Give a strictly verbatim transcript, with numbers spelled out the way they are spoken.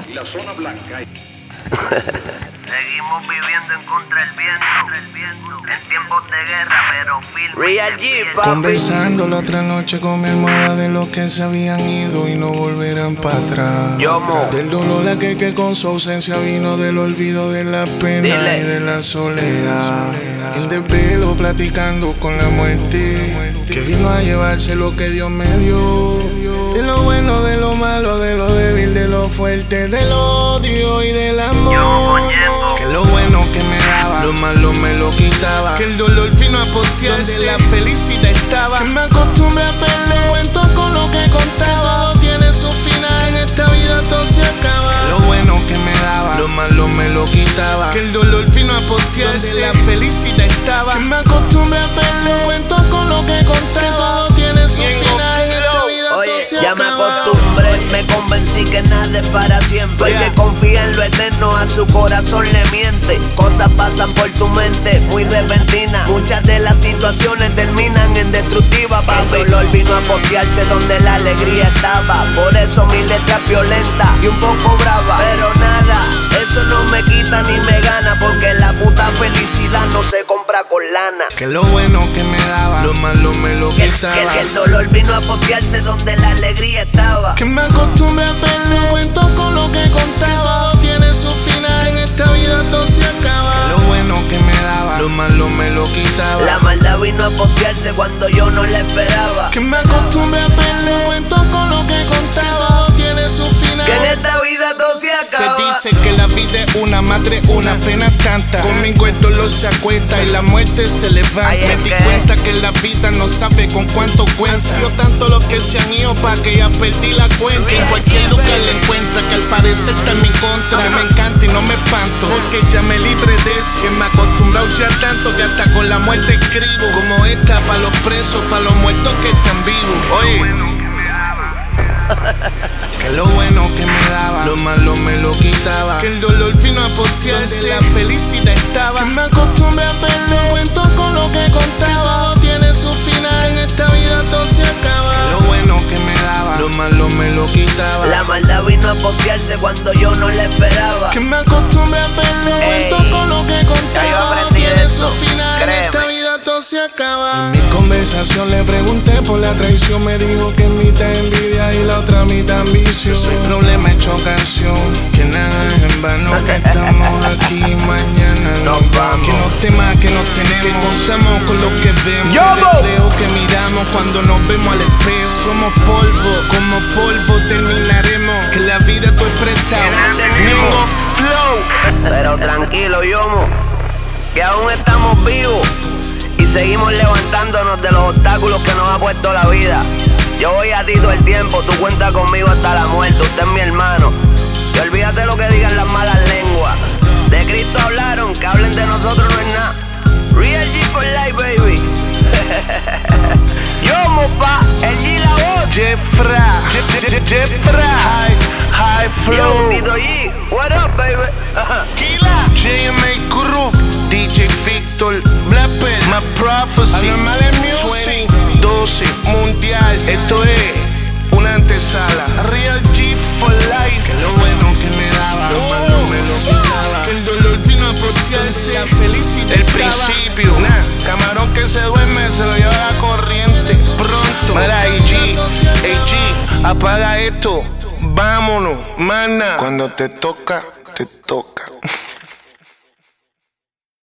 y la zona blanca. Seguimos viviendo en contra del viento, en tiempos de guerra, pero firme. Real G, papi. Conversando la otra noche con mi almohada de los que se habían ido y no volverán para atrás. Yo, mo. Del dolor aquel que con su ausencia vino, del olvido, de la pena Dile. y de la soledad. El desvelo platicando con la muerte, que vino a llevarse lo que Dios me dio. De lo bueno, de lo malo, de lo débil, de lo fuerte, del odio y del amor. Yo, que lo bueno que me daba, lo malo me lo quitaba. Que el dolor vino a postearse, donde la felicidad estaba. Que me acostumbré a perder cuento con lo que contaba. Que todo tiene su final, en esta vida todo se acaba. Que lo bueno que me daba, lo malo me lo quitaba. Que el dolor vino a postearse, donde la felicidad estaba. Que me acostumbré a perder cuento con lo que contaba. Que todo tiene su final, en esta vida todo Oye, se ya acaba. me acostumbré, me convencí que nada es para siempre. El que confía en lo eterno a su corazón le miente. Cosas pasan por tu mente muy repentinas. Muchas de las situaciones terminan en destructiva, papi. El dolor vino a postearse donde la alegría estaba. Por eso mi letra es violenta y un poco brava. Pero nada, eso no me quita ni me gana, porque la puta felicidad no se compra con lana. Que lo bueno que me daba, lo malo me lo Que, quitaba. que- que el dolor vino a postearse donde la alegría estaba. Que me acostumbré a perder cuento con lo que contaba. Que todo tiene su final, en esta vida todo se acaba. Que lo bueno que me daba, lo malo me lo quitaba. La maldad vino a postearse cuando yo no la esperaba. Que me acostumbré a perder cuento con lo que contaba. Que todo tiene su final. Que en esta vida todo se Se acaba. dice que la vida es una madre, una pena tanta. Conmigo el dolor se acuesta y la muerte se levanta. Ay, Me es di que- cuenta que la vida no sabe con cuánto cuenta. Han sido tanto los que se han ido pa' que ya perdí la cuenta. En cualquier lugar la encuentra, que al parecer está en mi contra. Que me encanta y no me espanto, porque ya me libre de eso. Que me he acostumbrado ya tanto que hasta con la muerte escribo. Como esta pa' los presos, pa' los muertos que están vivos. Oye. Que lo bueno que me daba, lo malo me lo quitaba. Que el dolor vino a postearse, donde la felicidad estaba. Que me acostumbré a perder cuento con lo que contaba. Que todo tiene su final, en esta vida todo se acaba. Que lo bueno que me daba, lo malo me lo quitaba. La maldad vino a postearse cuando yo no la esperaba. Que me acostumbré a perder Ey, cuento con lo que contaba. ya yo Todo aprendí tiene esto, su final, en créeme. esta vida todo se acaba. En mi conversación le pregunté por la traición. Me dijo que en mitad envidia y la otra mitad ambición. Soy problema hecho canción, que nada es en vano. Que estamos aquí y mañana nos vamos. Que los temas que nos tenemos, que contamos con lo que vemos. Yo, El reflejo que miramos cuando nos vemos al espejo. Somos polvo, como polvo terminaremos. Que la vida todo es prestado. Ningo flow. Pero tranquilo, Yomo, que aún estamos vivos y seguimos levantándonos de los obstáculos que nos ha puesto la vida. Yo voy a ti todo el tiempo, tú cuentas conmigo hasta la muerte, usted es mi hermano. Y olvídate lo que digan las malas lenguas. De Cristo hablaron, que hablen de nosotros no es nada. Real G for life, baby. Yomo, pa, el G la voz. Jeffra, Je- Je- Jeffra, high, high Yo, flow. Tito G, what up, baby? Ajá. Kila, J M A Group, D J Victor, Blackbird, My Prophecy, veinte doce, Mundial. Esto es una antesala. Real G for life. Que lo bueno que me daba, lo malo me lo quitaba. Que el dolor vino a postearse, la felicidad el principio. Nah, camarón que se duerme se lo lleva la corriente. Pronto, mira, A G, A G, apaga esto. Vámonos, mana. Cuando te toca, te toca.